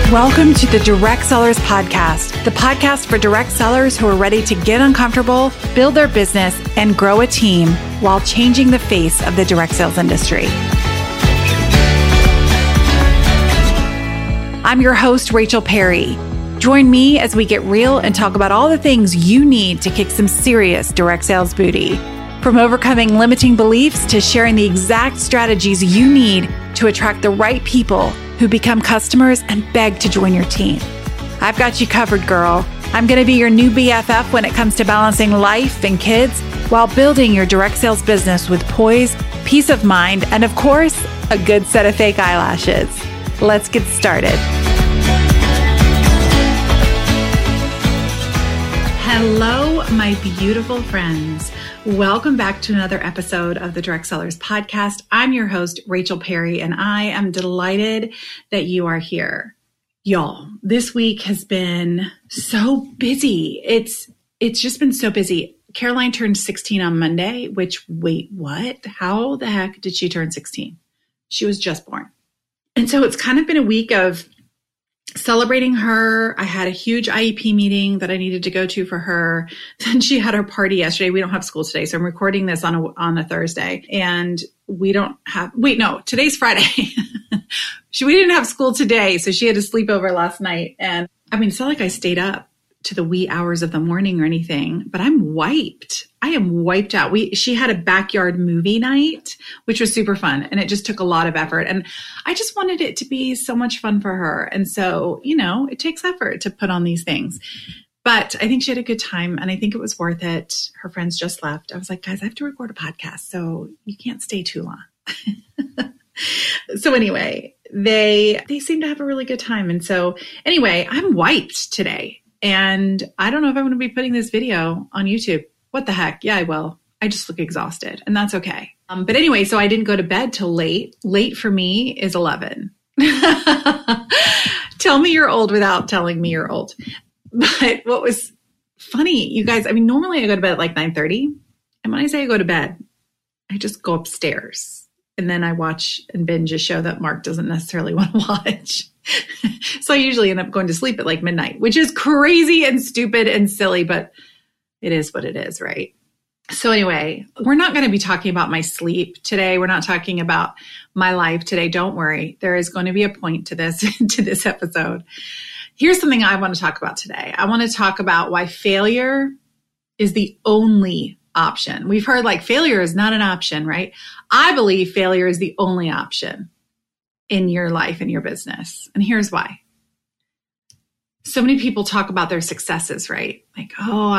Welcome to the Direct Sellers Podcast, the podcast for direct sellers who are ready to get uncomfortable, build their business, and grow a team while changing the face of the direct sales industry. I'm your host, Rachel Perry. Join me as we get real and talk about all the things you need to kick some serious direct sales booty. From overcoming limiting beliefs to sharing the exact strategies you need to attract the right people who become customers and beg to join your team. I've got you covered, girl. I'm going to be your new BFF when it comes to balancing life and kids while building your direct sales business with poise, peace of mind, and of course, a good set of fake eyelashes. Let's get started. Hello, my beautiful friends. Welcome back to another episode of the Direct Sellers Podcast. I'm your host, Rachel Perry, and I am delighted that you are here. Y'all, this week has been so busy. It's just been so busy. Caroline turned 16 on Monday, which, wait, what? How the heck did she turn 16? She was just born. And so it's kind of been a week of celebrating her. I had a huge IEP meeting that I needed to go to for her. Then she had her party yesterday. We don't have school today, so I'm recording this on a Thursday. And today's Friday. We didn't have school today, so she had a sleepover last night. And I mean, it's not like I stayed up to the wee hours of the morning or anything, but I'm wiped. I am wiped out. She had a backyard movie night, which was super fun. And it just took a lot of effort. And I just wanted it to be so much fun for her. And so, it takes effort to put on these things. But I think she had a good time and I think it was worth it. Her friends just left. I was like, guys, I have to record a podcast, so you can't stay too long. So anyway, they seem to have a really good time. And so anyway, I'm wiped today. And I don't know if I'm going to be putting this video on YouTube. What the heck? Yeah, I will. I just look exhausted and that's okay. But anyway, so I didn't go to bed till late. Late for me is 11. Tell me you're old without telling me you're old. But what was funny, you guys, normally I go to bed at like 9:30. And when I say I go to bed, I just go upstairs. And then I watch and binge a show that Mark doesn't necessarily want to watch. So I usually end up going to sleep at like midnight, which is crazy and stupid and silly, but it is what it is, right? So anyway, we're not going to be talking about my sleep today. We're not talking about my life today. Don't worry. There is going to be a point to this episode. Here's something I want to talk about today. I want to talk about why failure is the only option. We've heard like failure is not an option, right? I believe failure is the only option in your life and your business. And here's why. So many people talk about their successes, right? Like, oh,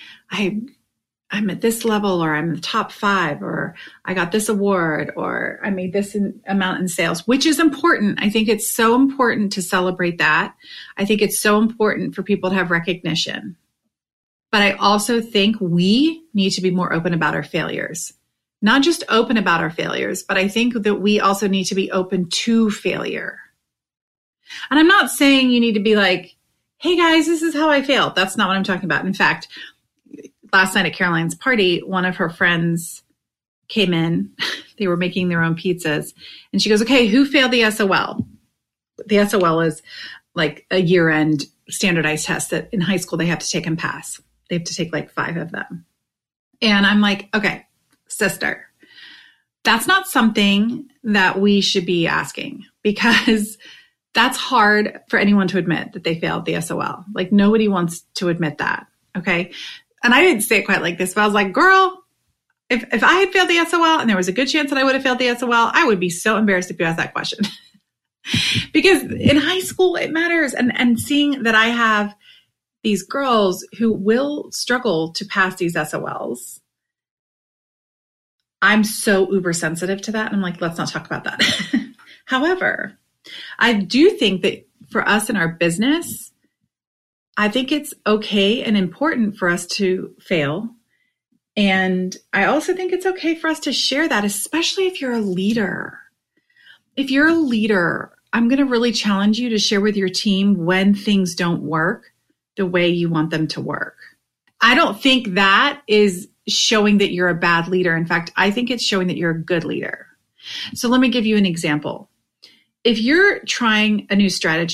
I'm at this level, or I'm in the top 5, or I got this award, or I made this amount in sales, which is important. I think it's so important to celebrate that. I think it's so important for people to have recognition. But I also think we need to be more open about our failures. Not just open about our failures, but I think that we also need to be open to failure. And I'm not saying you need to be like, hey guys, this is how I failed. That's not what I'm talking about. In fact, last night at Caroline's party, one of her friends came in. They were making their own pizzas. And she goes, okay, who failed the SOL? The SOL is like a year-end standardized test that in high school they have to take and pass. They have to take like 5 of them. And I'm like, okay, sister, that's not something that we should be asking, because that's hard for anyone to admit that they failed the SOL. Like nobody wants to admit that. Okay. And I didn't say it quite like this, but I was like, girl, if I had failed the SOL and there was a good chance that I would have failed the SOL, I would be so embarrassed if you asked that question. Because in high school, it matters. And seeing that I have these girls who will struggle to pass these SOLs, I'm so uber sensitive to that. And I'm like, let's not talk about that. However, I do think that for us in our business, I think it's okay and important for us to fail. And I also think it's okay for us to share that, especially if you're a leader. If you're a leader, I'm going to really challenge you to share with your team when things don't work the way you want them to work. I don't think that is showing that you're a bad leader. In fact, I think it's showing that you're a good leader. So let me give you an example. If you're trying a new strategy,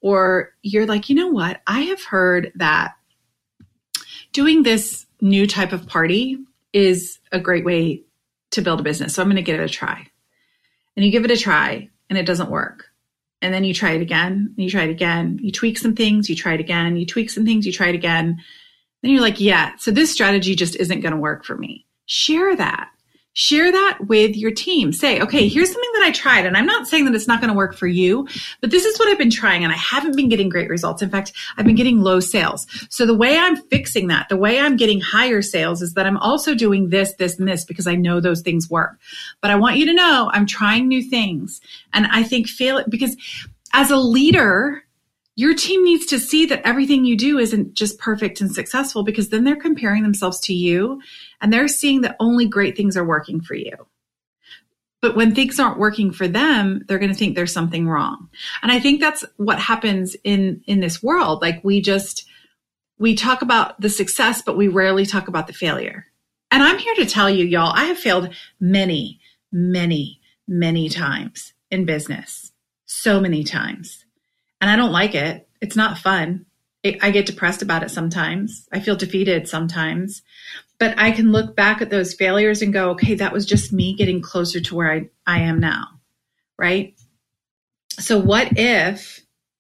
or you're like, you know what? I have heard that doing this new type of party is a great way to build a business. So I'm going to give it a try. And you give it a try and it doesn't work. And then you try it again, and you try it again. You tweak some things, you try it again. You tweak some things, you try it again. Then you're like, yeah, so this strategy just isn't going to work for me. Share that. Share that with your team. Say, okay, here's something that I tried. And I'm not saying that it's not going to work for you, but this is what I've been trying and I haven't been getting great results. In fact, I've been getting low sales. So the way I'm fixing that, the way I'm getting higher sales is that I'm also doing this, this, and this because I know those things work. But I want you to know I'm trying new things. And I think because as a leader, your team needs to see that everything you do isn't just perfect and successful, because then they're comparing themselves to you and they're seeing that only great things are working for you. But when things aren't working for them, they're going to think there's something wrong. And I think that's what happens in this world. Like we talk about the success, but we rarely talk about the failure. And I'm here to tell you, y'all, I have failed many, many, many times in business. So many times. And I don't like it. It's not fun. I get depressed about it sometimes. I feel defeated sometimes. But I can look back at those failures and go, okay, that was just me getting closer to where I am now, right? So what if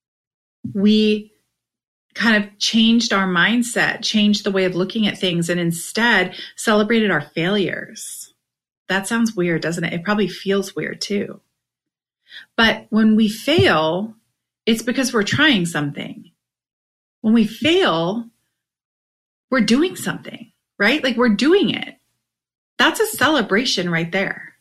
we kind of changed our mindset, changed the way of looking at things, and instead celebrated our failures? That sounds weird, doesn't it? It probably feels weird too. But when we fail, it's because we're trying something. When we fail, we're doing something, right? Like we're doing it. That's a celebration right there.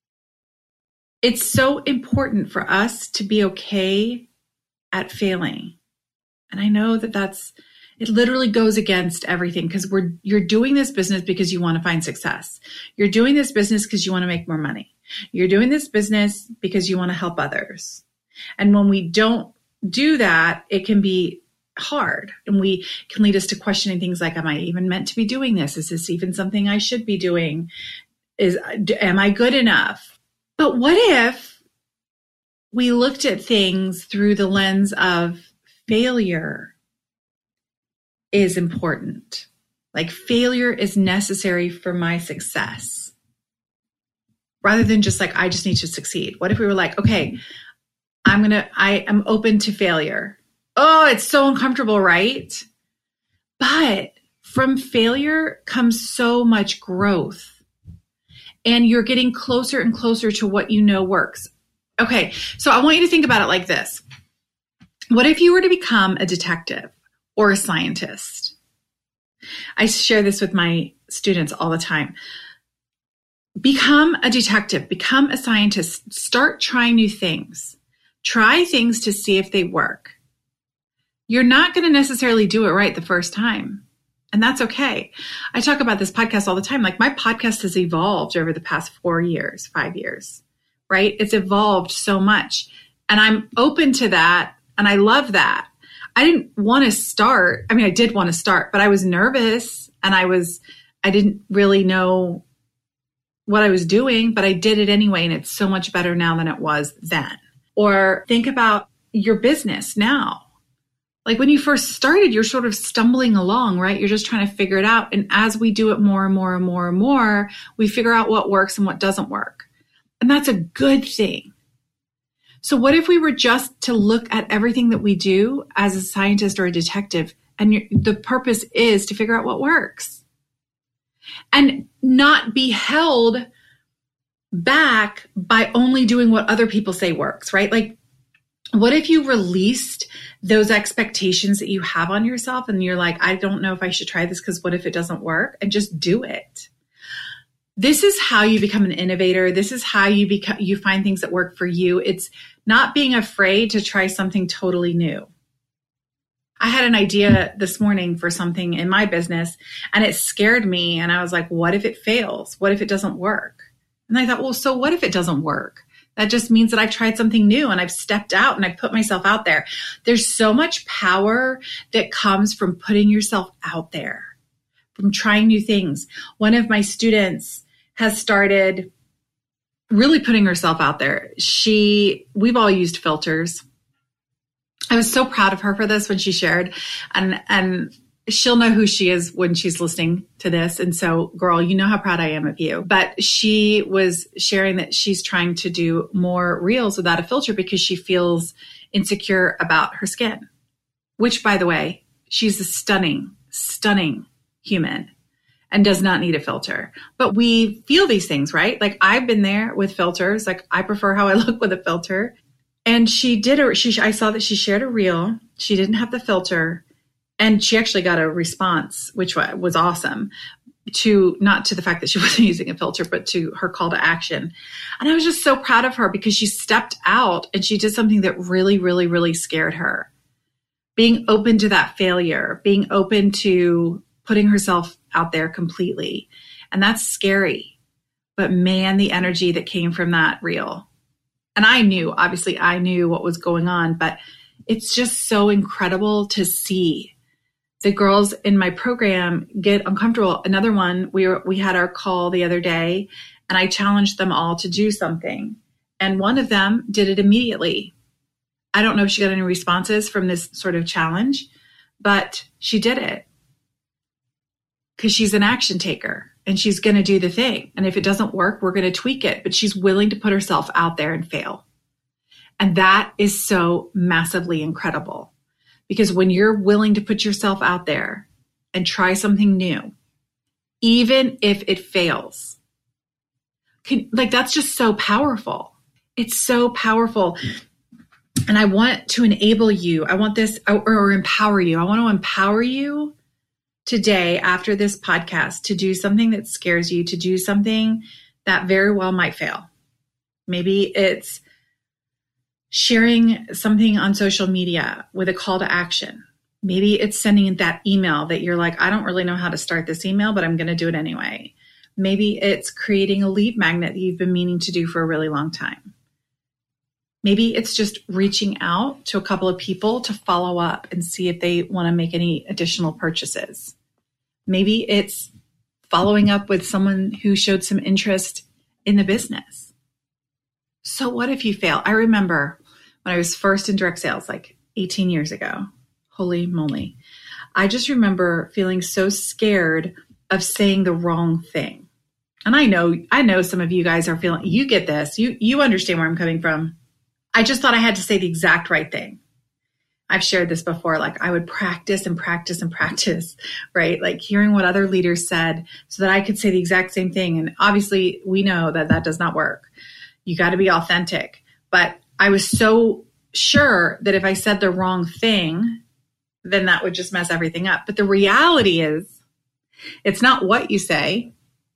It's so important for us to be okay at failing. And I know it literally goes against everything because you're doing this business because you want to find success. You're doing this business because you want to make more money. You're doing this business because you want to help others. And when we don't do that, it can be hard. And we can lead us to questioning things like, am I even meant to be doing this? Is this even something I should be doing? Am I good enough? But what if we looked at things through the lens of failure is important? Like failure is necessary for my success. Rather than just like, I just need to succeed. What if we were like, okay, I am open to failure. Oh, it's so uncomfortable, right? But from failure comes so much growth. And you're getting closer and closer to what you know works. Okay, so I want you to think about it like this. What if you were to become a detective or a scientist? I share this with my students all the time. Become a detective, become a scientist, start trying new things. Try things to see if they work. You're not going to necessarily do it right the first time. And that's okay. I talk about this podcast all the time. Like my podcast has evolved over the past 5 years, right? It's evolved so much. And I'm open to that. And I love that. I didn't want to start. I mean, I did want to start, but I was nervous and I didn't really know what I was doing, but I did it anyway. And it's so much better now than it was then. Or think about your business now. Like when you first started, you're sort of stumbling along, right? You're just trying to figure it out. And as we do it more and more and more and more, we figure out what works and what doesn't work. And that's a good thing. So what if we were just to look at everything that we do as a scientist or a detective, and the purpose is to figure out what works and not be held back by only doing what other people say works, right? Like, what if you released those expectations that you have on yourself and you're like, I don't know if I should try this because what if it doesn't work? And just do it. This is how you become an innovator. This is how you find things that work for you. It's not being afraid to try something totally new. I had an idea this morning for something in my business and it scared me. And I was like, what if it fails? What if it doesn't work? And I thought, well, so what if it doesn't work? That just means that I've tried something new and I've stepped out and I've put myself out there. There's so much power that comes from putting yourself out there, from trying new things. One of my students has started really putting herself out there. We've all used filters. I was so proud of her for this when she shared, and she'll know who she is when she's listening to this. And so, girl, you know how proud I am of you. But she was sharing that she's trying to do more reels without a filter because she feels insecure about her skin, which, by the way, she's a stunning, stunning human and does not need a filter. But we feel these things, right? Like, I've been there with filters. Like, I prefer how I look with a filter. And I saw that she shared a reel. She didn't have the filter. And she actually got a response, which was awesome, not to the fact that she wasn't using a filter, but to her call to action. And I was just so proud of her because she stepped out and she did something that really, really, really scared her. Being open to that failure, being open to putting herself out there completely. And that's scary. But man, the energy that came from that reel. And I knew what was going on, but it's just so incredible to see the girls in my program get uncomfortable. Another one, we had our call the other day, and I challenged them all to do something. And one of them did it immediately. I don't know if she got any responses from this sort of challenge, but she did it because she's an action taker and she's going to do the thing. And if it doesn't work, we're going to tweak it, but she's willing to put herself out there and fail. And that is so massively incredible. Because when you're willing to put yourself out there and try something new, even if it fails, that's just so powerful. It's so powerful. And I want to enable you. I want this, or empower you. I want to empower you today after this podcast to do something that scares you, to do something that very well might fail. Maybe it's sharing something on social media with a call to action. Maybe it's sending that email that you're like, I don't really know how to start this email, but I'm going to do it anyway. Maybe it's creating a lead magnet that you've been meaning to do for a really long time. Maybe it's just reaching out to a couple of people to follow up and see if they want to make any additional purchases. Maybe it's following up with someone who showed some interest in the business. So what if you fail? I remember when I was first in direct sales, like 18 years ago, holy moly. I just remember feeling so scared of saying the wrong thing. And I know some of you guys are feeling, you get this, you understand where I'm coming from. I just thought I had to say the exact right thing. I've shared this before, like I would practice and practice and practice, right? Like hearing what other leaders said so that I could say the exact same thing. And obviously we know that that does not work. You got to be authentic. But I was so sure that if I said the wrong thing, then that would just mess everything up. But the reality is, it's not what you say,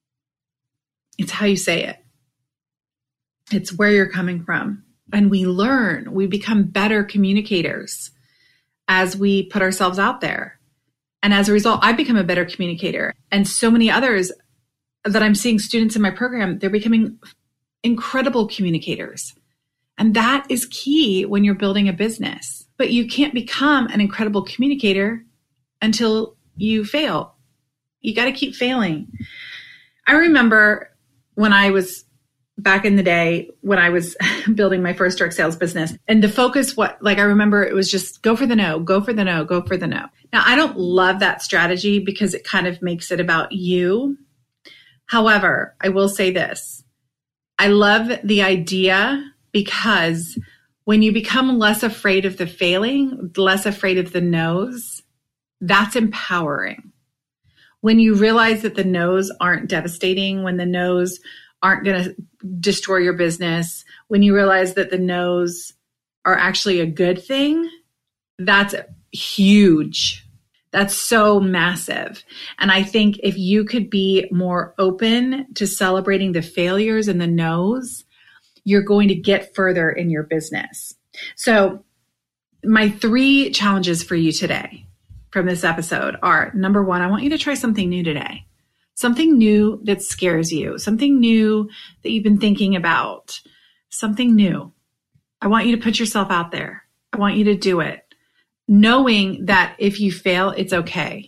it's how you say it. It's where you're coming from. And we learn, we become better communicators as we put ourselves out there. And as a result, I've become a better communicator. And so many others that I'm seeing students in my program, they're becoming incredible communicators. And that is key when you're building a business. But you can't become an incredible communicator until you fail. You got to keep failing. I remember when I was back in the day when I was building my first direct sales business, and the focus, I remember it was just go for the no, go for the no, go for the no. Now, I don't love that strategy because it kind of makes it about you. However, I will say this. I love the idea because when you become less afraid of the failing, less afraid of the no's, that's empowering. When you realize that the no's aren't devastating, when the no's aren't going to destroy your business, when you realize that the no's are actually a good thing, that's huge. That's so massive. And I think if you could be more open to celebrating the failures and the no's, you're going to get further in your business. So my 3 challenges for you today from this episode are, number 1, I want you to try something new today. Something new that scares you, something new that you've been thinking about, something new. I want you to put yourself out there. I want you to do it, knowing that if you fail, it's okay.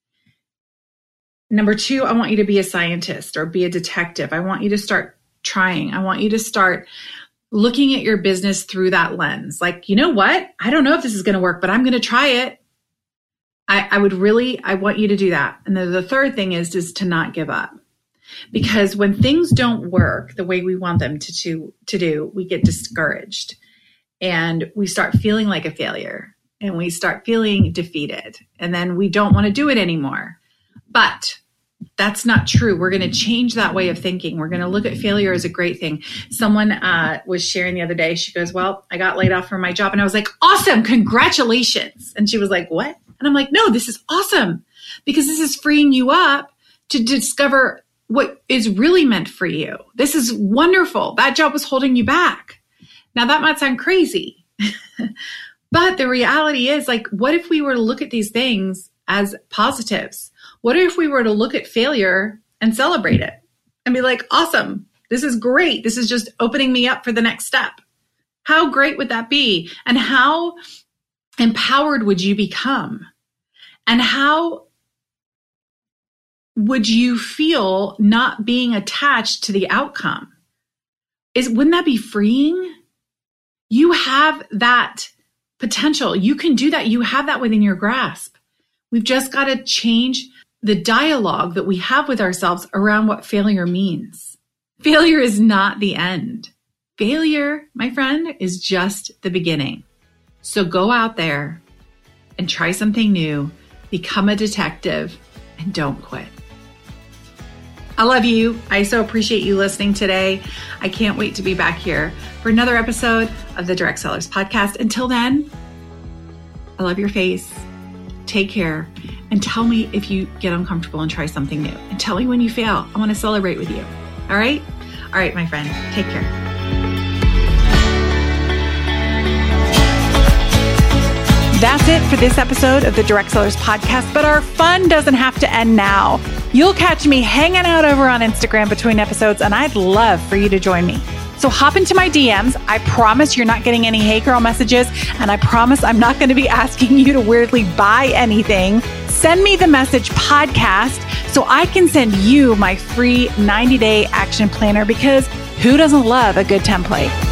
Number 2, I want you to be a scientist or be a detective. I want you to start trying. I want you to start looking at your business through that lens. Like, you know what? I don't know if this is going to work, but I'm going to try it. I want you to do that. And then the third thing is to not give up. Because when things don't work the way we want them to do, we get discouraged and we start feeling like a failure and we start feeling defeated. And then we don't want to do it anymore. But that's not true. We're going to change that way of thinking. We're going to look at failure as a great thing. Someone was sharing the other day. She goes, well, I got laid off from my job. And I was like, awesome. Congratulations. And she was like, what? And I'm like, no, this is awesome because this is freeing you up to discover what is really meant for you. This is wonderful. That job was holding you back. Now that might sound crazy, but the reality is, like, what if we were to look at these things as positives? What if we were to look at failure and celebrate it and be like, awesome, this is great. This is just opening me up for the next step. How great would that be? And how empowered would you become? And how would you feel not being attached to the outcome? Wouldn't that be freeing? You have that potential. You can do that. You have that within your grasp. We've just got to change the dialogue that we have with ourselves around what failure means. Failure is not the end. Failure, my friend, is just the beginning. So go out there and try something new, become a detective, and don't quit. I love you. I so appreciate you listening today. I can't wait to be back here for another episode of the Direct Sellers Podcast. Until then, I love your face. Take care. And tell me if you get uncomfortable and try something new. And tell me when you fail. I want to celebrate with you. All right? All right, my friend. Take care. That's it for this episode of the Direct Sellers Podcast, but our fun doesn't have to end now. You'll catch me hanging out over on Instagram between episodes, and I'd love for you to join me. So hop into my DMs. I promise you're not getting any hey girl messages, and I promise I'm not going to be asking you to weirdly buy anything. Send me the message podcast so I can send you my free 90-day action planner, because who doesn't love a good template?